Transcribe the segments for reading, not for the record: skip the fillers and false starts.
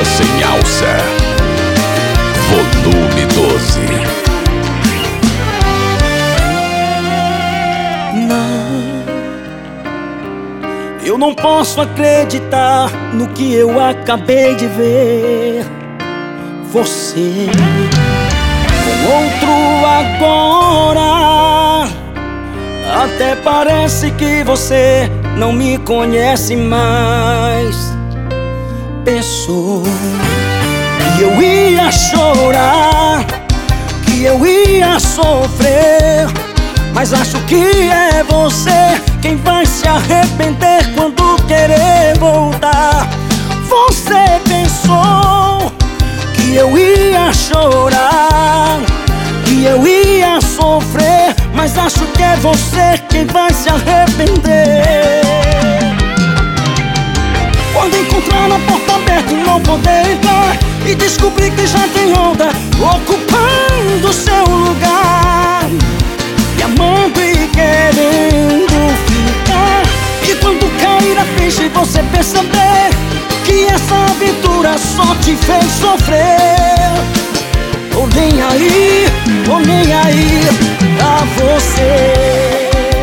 Mala Sem Alça, volume 12. Eu não posso acreditar no que eu acabei de ver. Você com outro agora. Até parece que você não me conhece mais. Pensou que eu ia chorar, que eu ia sofrer, mas acho que é você quem vai se arrepender quando querer voltar. Você pensou que eu ia chorar, que eu ia sofrer, mas acho que é você quem vai se arrepender quando encontrar na porta aberta e não poder entrar, e descobrir que já tem outra ocupando seu lugar, me amando e querendo ficar. E quando cair a ficha e você perceber que essa aventura só te fez sofrer, tô nem aí pra você.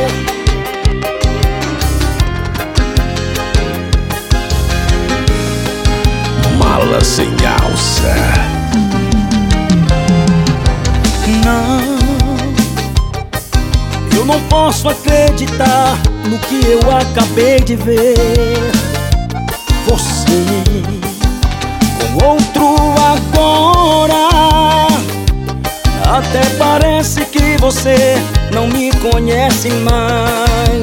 Mala Sem Alça. Não, eu não posso acreditar no que eu acabei de ver. Você com outro agora. Até parece que você não me conhece mais.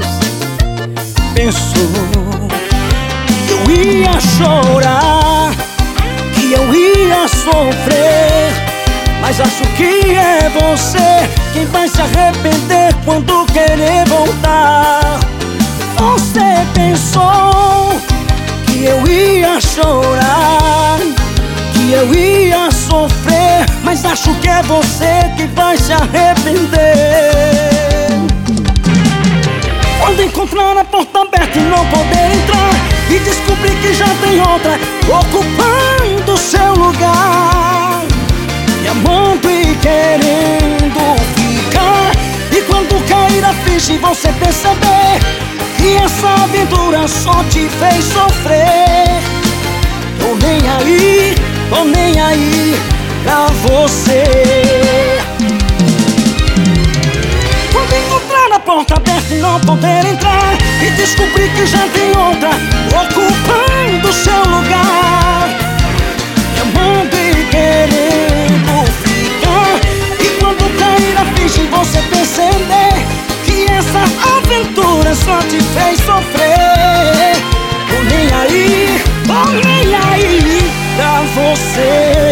Pensou que eu ia chorar, que eu ia sofrer, mas acho que é você quem vai se arrepender quando querer voltar. Você pensou que eu ia chorar, que eu ia sofrer, mas acho que é você que vai se arrepender quando encontrar a porta aberta e não poder entrar, e descobrir que já tem outra ocupando seu lugar, me amando e querendo ficar. E quando cair a ficha e você perceber que essa aventura só te fez sofrer, tô nem aí pra você. Quando encontrar a porta aberta e não poder entrar, e descobrir que já tem outra ocupando seu lugar, me amando e querendo ficar. E quando cair a ficha e você perceber que essa aventura só te fez sofrer, tô nem aí pra você.